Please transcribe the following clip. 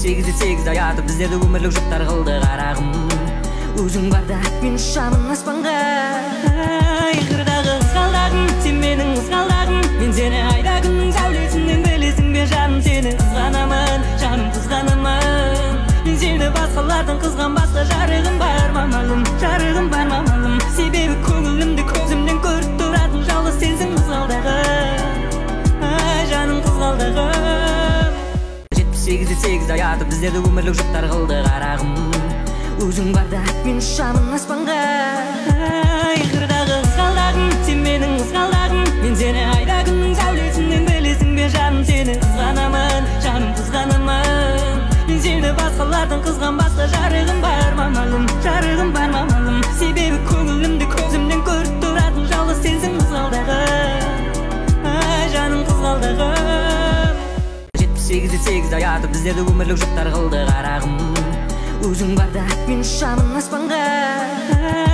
8 ай атып біздерді өмірлік жұптар қылды қарағым. Өзің барда мен ұшамын аспанға. Қырдағы қызғалдағым, сен менің қызғалдағым. Мен сені айда күннің сәулесінен білесің бе жаным, сені қызғанамын, жаным қызғанамын. Мен сені басқалардан қызғанбасқа жарығым бар мамалым, жарығым бар мамалым. Себебі көңілімді көзімнен көріп тұратын жалғыз сенсің қызғалдағым, жаным қызғалдағым. 8 ай атып біздерді өмірлік жұптар қылды қарағым. Өзің барда мен ұшамын аспанға. Қырдағы қызғалдағым, сен менің қызғалдағым. Мен сені айда күннің сәулесінен білесің бе жаным, сені қызғанамын, жаным қызғанамын. Мен сені басқалардан қызғанбасқа жарығым бар мамалым, жарығым бар мамалым. Себебі көңілімді көзімнен көріп тұратын жалғыз сенсің қызғалдағым, жаным қызғалдағым. 8 ай атып біздерді өмірлік жұптар қылды қарағым. Өзің барда мен ұшамын аспанға.